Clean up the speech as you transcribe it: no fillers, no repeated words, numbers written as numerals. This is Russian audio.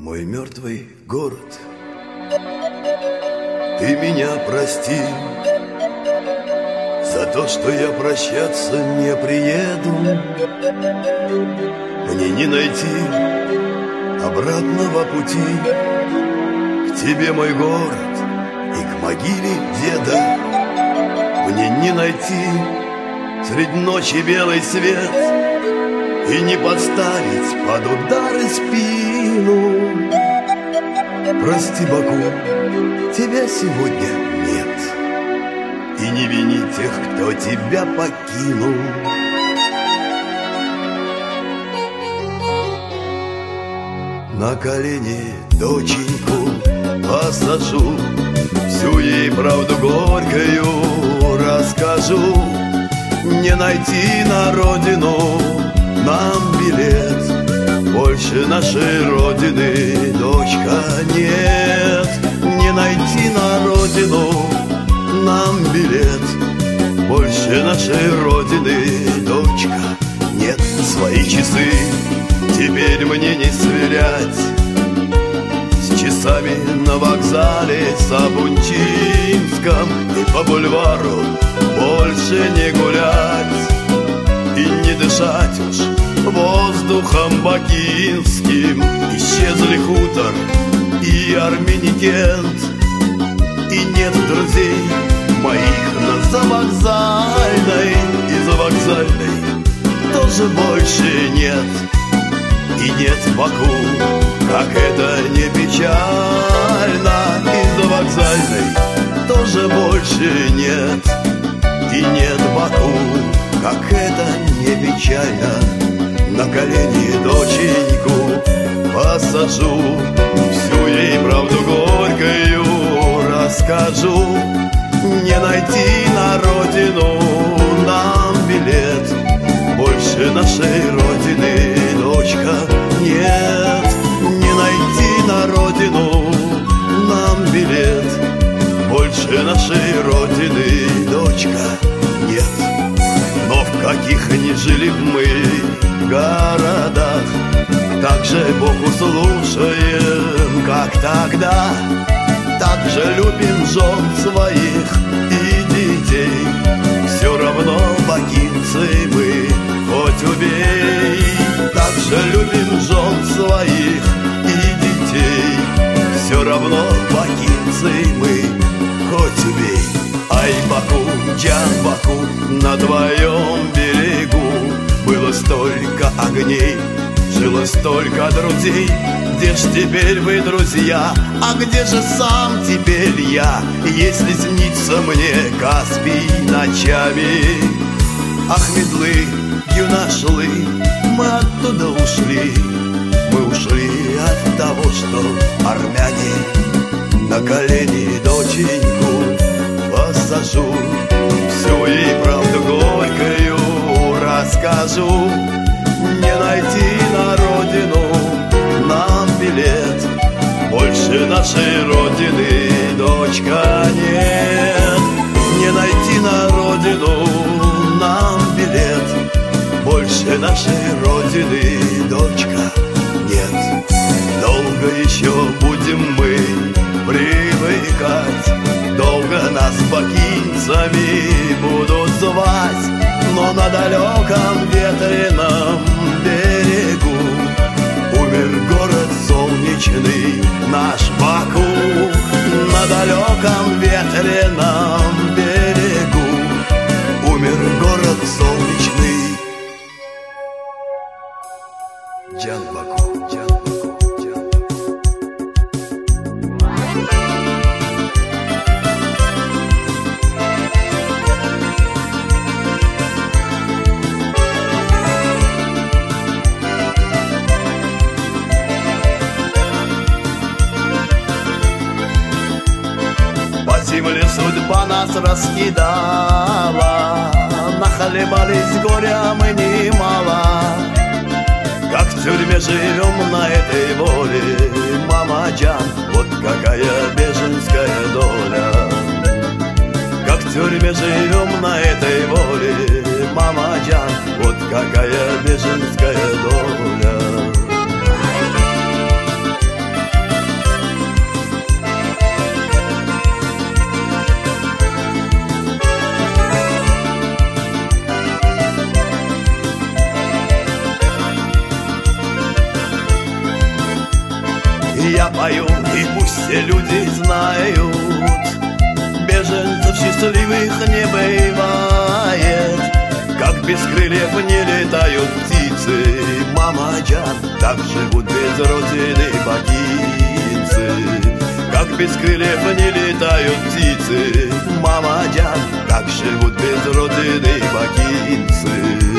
мой мертвый город. Ты меня прости за то, что я прощаться не приеду. Мне не найти обратного пути к тебе, мой город, и к могиле деда. Мне не найти средь ночи белый свет и не подставить под удары спину. Прости, Баку, тебя сегодня нет, и не вини тех, кто тебя покинул. На колени доченьку посажу, всю ей правду горькую расскажу. Не найти на родину нам билет, больше нашей родины, дочка, нет. Не найти на родину нам билет, больше нашей родины, дочка, нет. Свои часы теперь мне не сверять с часами на вокзале Сабунчинском, и по бульвару больше не гулять и не дышать уж воздухом бакинским. Исчезли хутор и Армяникент, и нет друзей моих на завокзальной, и за вокзальной тоже больше нет. И нет в Баку, как это не печально, и за вокзальной тоже больше нет. И нет в Баку, как это не печально, на колени доченьку посажу, всю ей правду горькую расскажу. Не найти на родину нам билет, больше нашей родины, дочка, нет. Не найти на родину нам билет, больше нашей родины, дочка, нет. Но в каких ни жили мы городах, так же Богу слушаем, как тогда. Так же любим жен своих и детей, все равно бакинцы мы, хоть убей. Так же любим жен своих и детей, все равно бакинцы мы, хоть убей. Ай, Баку, Джан Баку, на твоем берегу было столько огней, жило столько друзей. Где ж теперь вы, друзья, а где же сам теперь я, если снится мне Каспий ночами? Ахмедлы, Юнашлы, мы оттуда ушли, мы ушли от того, что армяне. На колени доченьку посажу, всю ей правду горькую расскажу. Не найти на родину нам билет, больше нашей родины, дочка, нет. Не найти на родину нам билет, больше нашей родины, дочка, нет. Долго еще будем мы привыкать, долго нас бакинцами будут звать, но на далеком ветреном берегу умер город солнечный, наш Баку. На далеком ветреном берегу умер город солнечный, Джан Баку, Джан Баку, Джан Баку. По земле судьба нас раскидала, нахлебались горя мы немало. Как в тюрьме живем на этой воле, мама Джан, вот какая беженская доля. Как в тюрьме живем на этой воле, мама Джан, вот какая беженская доля. я пою, и пусть все люди знают, беженцев счастливых не бывает. Как без крыльев не летают птицы, мама Джан, так живут без родины бакинцы. Как без крыльев не летают птицы, мама Джан, так живут без родины бакинцы.